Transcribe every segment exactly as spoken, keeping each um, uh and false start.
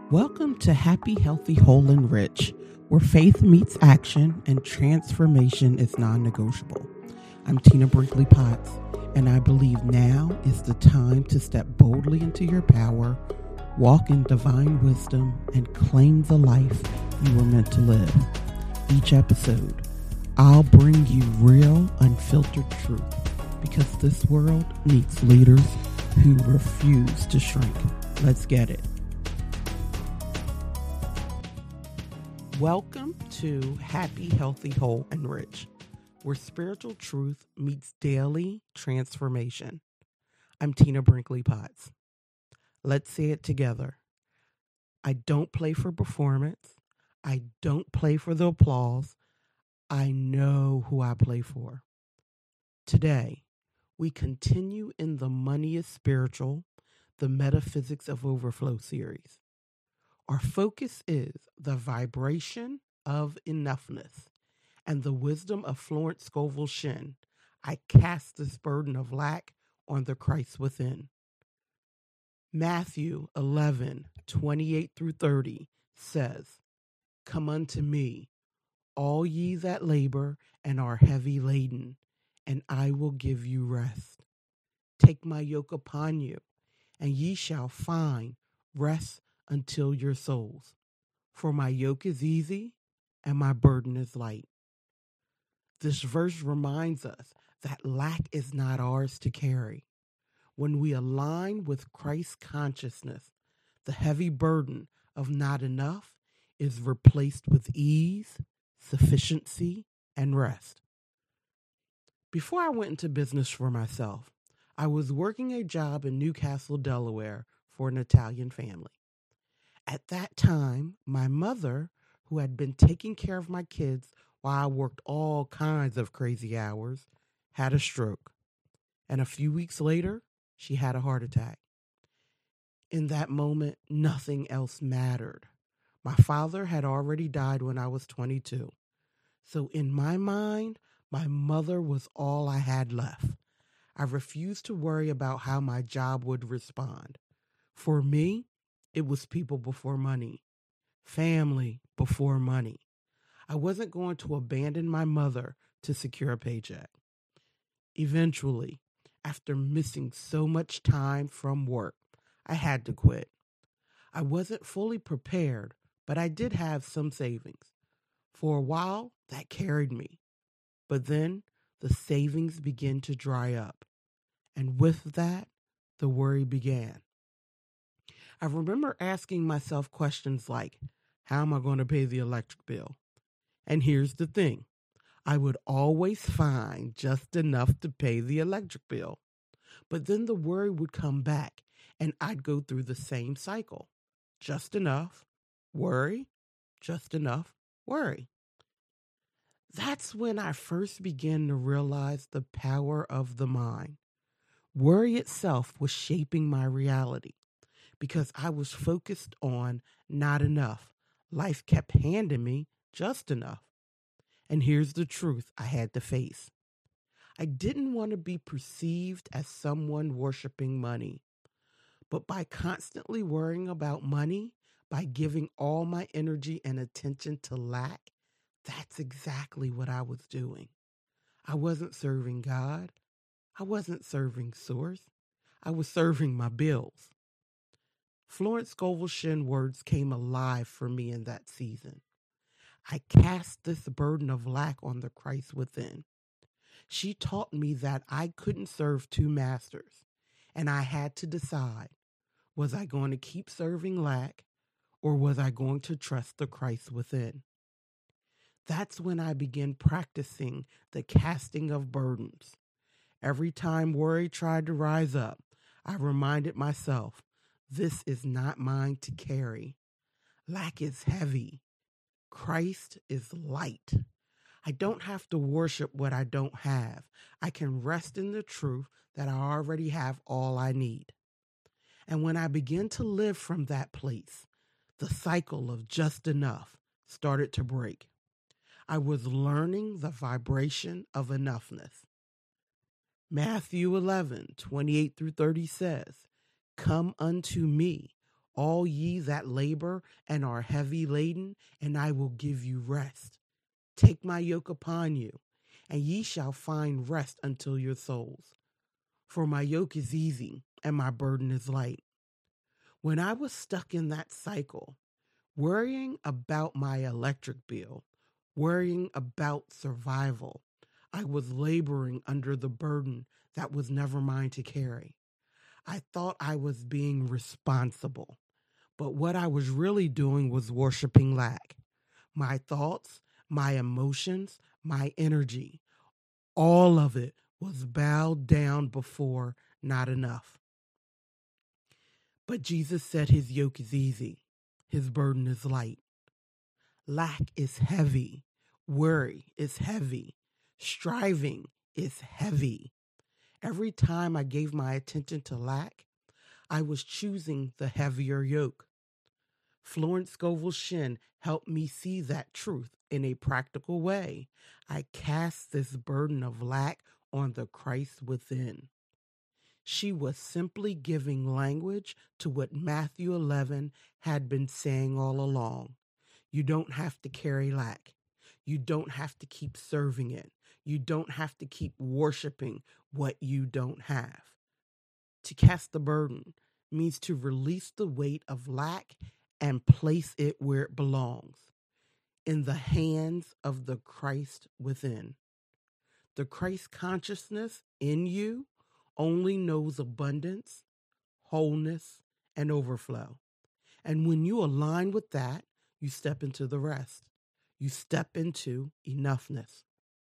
Welcome to Happy, Healthy, Whole, and Rich, where faith meets action and transformation is non negotiable. I'm Tina Brinkley Potts, and I believe now is the time to step boldly into your power, walk in divine wisdom, and claim the life you were meant to live. Each episode, I'll bring you real, unfiltered truth because this world needs leaders who refuse to shrink. Let's get it. Welcome to Happy, Healthy, Whole, and Rich, where spiritual truth meets daily transformation. I'm Tina Brinkley Potts. Let's say it together. I don't play for performance. I don't play for the applause. I know who I play for. Today, we continue in the Money is Spiritual, the Metaphysics of Overflow series. Our focus is the vibration of enoughness and the wisdom of Florence Scovel Shinn. I cast this burden of lack on the Christ within. Matthew eleven, twenty-eight through thirty says, "Come unto me, all ye that labor and are heavy laden, and I will give you rest. Take my yoke upon you, and ye shall find rest until your souls. For my yoke is easy and my burden is light." This verse reminds us that lack is not ours to carry. When we align with Christ's consciousness, the heavy burden of not enough is replaced with ease, sufficiency, and rest. Before I went into business for myself, I was working a job in Newcastle, Delaware for an Italian family. At that time, my mother, who had been taking care of my kids while I worked all kinds of crazy hours, had a stroke. And a few weeks later, she had a heart attack. In that moment, nothing else mattered. My father had already died when I was twenty-two. So in my mind, my mother was all I had left. I refused to worry about how my job would respond. For me, it was people before money, family before money. I wasn't going to abandon my mother to secure a paycheck. Eventually, after missing so much time from work, I had to quit. I wasn't fully prepared, but I did have some savings. For a while, that carried me. But then the savings began to dry up. And with that, the worry began. I remember asking myself questions like, how am I going to pay the electric bill? And here's the thing. I would always find just enough to pay the electric bill. But then the worry would come back and I'd go through the same cycle. Just enough, worry, just enough, worry. That's when I first began to realize the power of the mind. Worry itself was shaping my reality. Because I was focused on not enough. Life kept handing me just enough. And here's the truth I had to face. I didn't want to be perceived as someone worshiping money. But by constantly worrying about money, by giving all my energy and attention to lack, that's exactly what I was doing. I wasn't serving God. I wasn't serving Source. I was serving my bills. Florence Scovel Shinn words came alive for me in that season. I cast this burden of lack on the Christ within. She taught me that I couldn't serve two masters, and I had to decide, was I going to keep serving lack, or was I going to trust the Christ within? That's when I began practicing the casting of burdens. Every time worry tried to rise up, I reminded myself, this is not mine to carry. Lack is heavy. Christ is light. I don't have to worship what I don't have. I can rest in the truth that I already have all I need. And when I began to live from that place, the cycle of just enough started to break. I was learning the vibration of enoughness. Matthew eleven, twenty-eight through thirty says, "Come unto me, all ye that labor and are heavy laden, and I will give you rest. Take my yoke upon you, and ye shall find rest unto your souls. For my yoke is easy, and my burden is light. When I was stuck in that cycle, worrying about my electric bill, worrying about survival, I was laboring under the burden that was never mine to carry. I thought I was being responsible, but what I was really doing was worshiping lack. My thoughts, my emotions, my energy, all of it was bowed down before not enough. But Jesus said his yoke is easy, his burden is light. Lack is heavy, worry is heavy, striving is heavy. Every time I gave my attention to lack, I was choosing the heavier yoke. Florence Scovel Shinn helped me see that truth in a practical way. I cast this burden of lack on the Christ within. She was simply giving language to what Matthew eleven had been saying all along. You don't have to carry lack. You don't have to keep serving it. You don't have to keep worshiping what you don't have. To cast the burden means to release the weight of lack and place it where it belongs, in the hands of the Christ within. The Christ consciousness in you only knows abundance, wholeness, and overflow. And when you align with that, you step into the rest. You step into enoughness.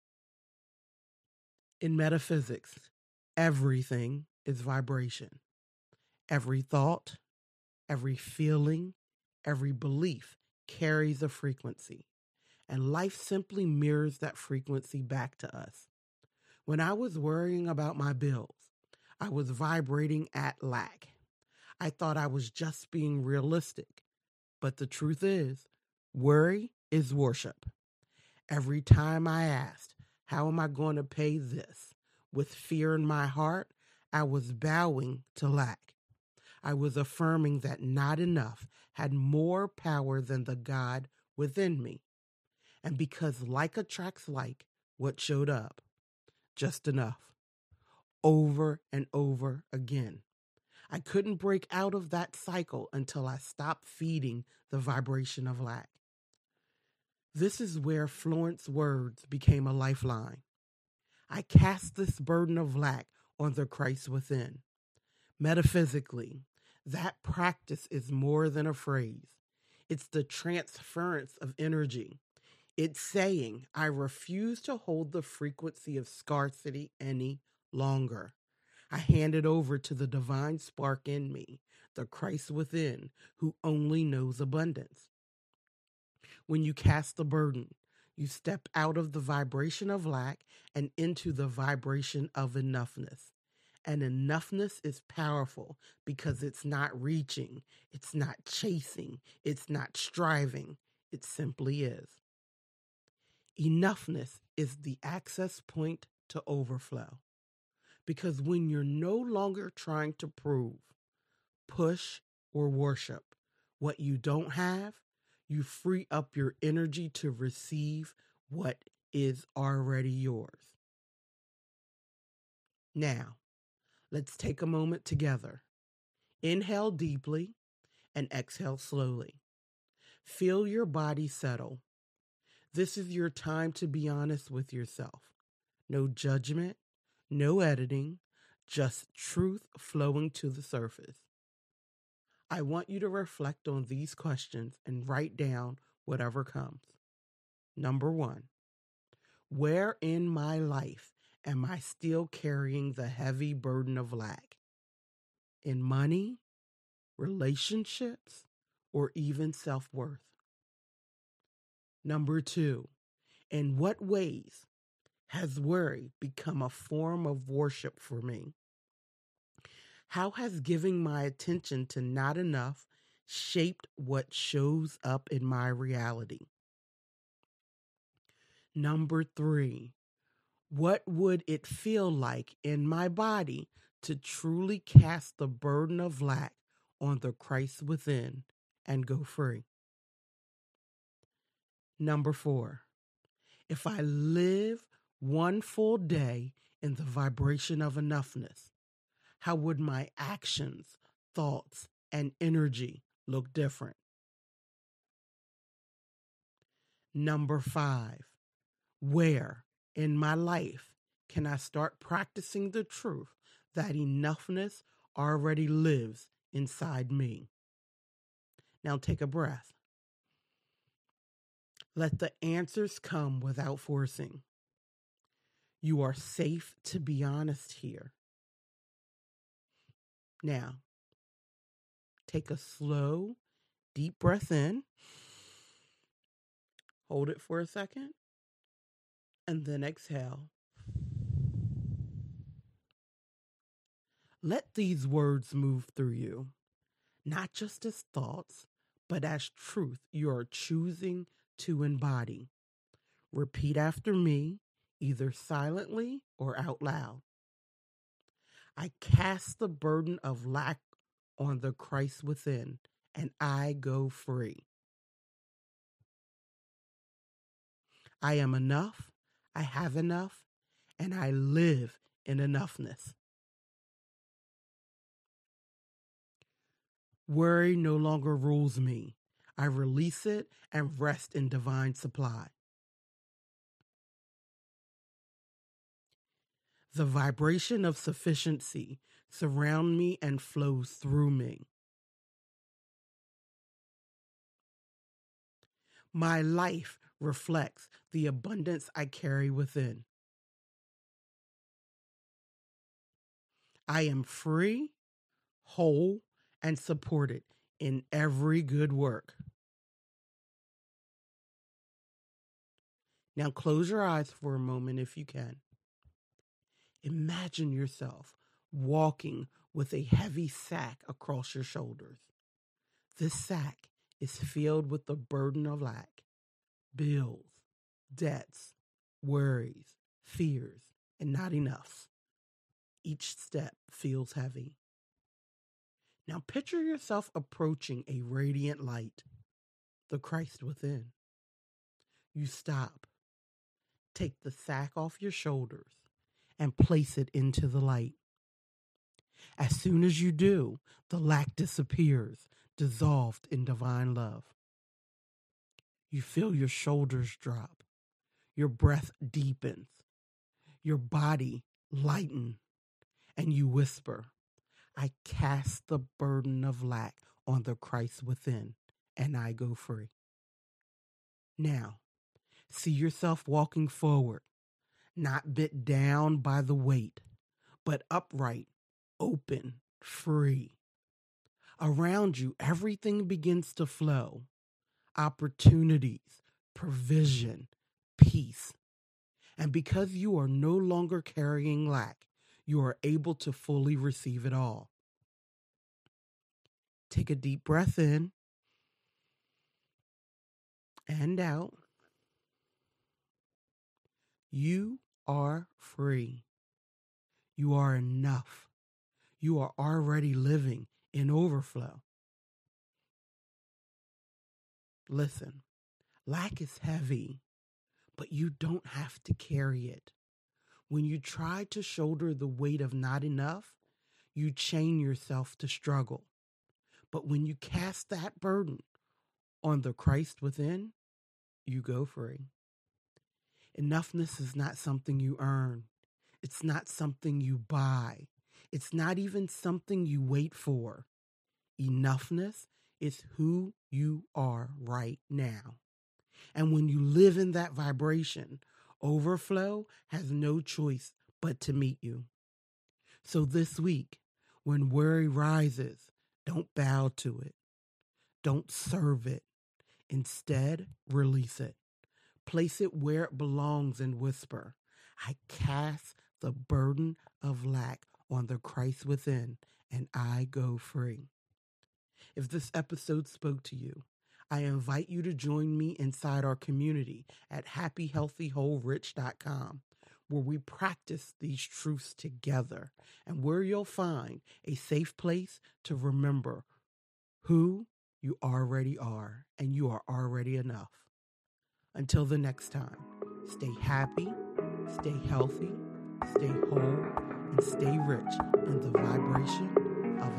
In metaphysics, everything is vibration. Every thought, every feeling, every belief carries a frequency, and life simply mirrors that frequency back to us. When I was worrying about my bills, I was vibrating at lack. I thought I was just being realistic, but the truth is, worry is worship. Every time I asked, how am I going to pay this? With fear in my heart, I was bowing to lack. I was affirming that not enough had more power than the God within me. And because like attracts like, what showed up? Just enough. Over and over again. I couldn't break out of that cycle until I stopped feeding the vibration of lack. This is where Florence's words became a lifeline. I cast this burden of lack on the Christ within. Metaphysically, that practice is more than a phrase. It's the transference of energy. It's saying, I refuse to hold the frequency of scarcity any longer. I hand it over to the divine spark in me, the Christ within, who only knows abundance. When you cast the burden, you step out of the vibration of lack and into the vibration of enoughness. And enoughness is powerful because it's not reaching, it's not chasing, it's not striving, it simply is. Enoughness is the access point to overflow. Because when you're no longer trying to prove, push, or worship what you don't have, you free up your energy to receive what is already yours. Now, let's take a moment together. Inhale deeply and exhale slowly. Feel your body settle. This is your time to be honest with yourself. No judgment, no editing, just truth flowing to the surface. I want you to reflect on these questions and write down whatever comes. Number one, where in my life am I still carrying the heavy burden of lack? In money, relationships, or even self-worth? Number two, in what ways has worry become a form of worship for me? How has giving my attention to not enough shaped what shows up in my reality? Number three, what would it feel like in my body to truly cast the burden of lack on the Christ within and go free. Number four, if I live one full day in the vibration of enoughness, how would my actions, thoughts, and energy look different? Number five, where in my life can I start practicing the truth that enoughness already lives inside me? Now take a breath. Let the answers come without forcing. You are safe to be honest here. Now, take a slow, deep breath in. Hold it for a second. And then exhale. Let these words move through you, not just as thoughts, but as truth you are choosing to embody. Repeat after me, either silently or out loud. I cast the burden of lack on the Christ within, and I go free. I am enough, I have enough, and I live in enoughness. Worry no longer rules me. I release it and rest in divine supply. The vibration of sufficiency surrounds me and flows through me. My life reflects the abundance I carry within. I am free, whole, and supported in every good work. Now close your eyes for a moment if you can. Imagine yourself walking with a heavy sack across your shoulders. This sack is filled with the burden of lack, bills, debts, worries, fears, and not enough. Each step feels heavy. Now picture yourself approaching a radiant light, the Christ within. You stop, take the sack off your shoulders, and place it into the light. As soon as you do, the lack disappears, dissolved in divine love. You feel your shoulders drop, your breath deepens, your body lighten, and you whisper, I cast the burden of lack on the Christ within, and I go free. Now, see yourself walking forward, not bit down by the weight, but upright, open, free. Around you, everything begins to flow. Opportunities, provision, peace. And because you are no longer carrying lack, you are able to fully receive it all. Take a deep breath in and out. You are free. You are enough. You are already living in overflow. Listen, lack is heavy, but you don't have to carry it. When you try to shoulder the weight of not enough, you chain yourself to struggle. But when you cast that burden on the Christ within, you go free. Enoughness is not something you earn. It's not something you buy. It's not even something you wait for. Enoughness is who you are right now. And when you live in that vibration, overflow has no choice but to meet you. So this week, when worry rises, don't bow to it. Don't serve it. Instead, release it. Place it where it belongs and whisper, I cast the burden of lack on the Christ within, and I go free. If this episode spoke to you, I invite you to join me inside our community at happy healthy whole rich dot com, where we practice these truths together and where you'll find a safe place to remember who you already are, and you are already enough. Until the next time, stay happy, stay healthy, stay whole, and stay rich in the vibration of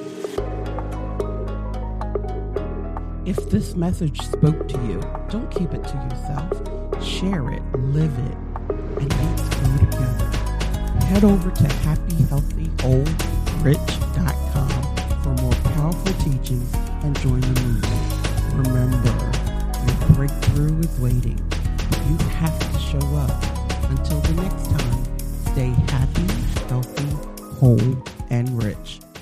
enough. If this message spoke to you, don't keep it to yourself. Share it, live it, and let's grow together. Head over to happy healthy whole rich dot com for more powerful teachings and join the movement. Remember, your breakthrough is waiting. You have to show up. Until the next time, stay happy, healthy, whole, and rich.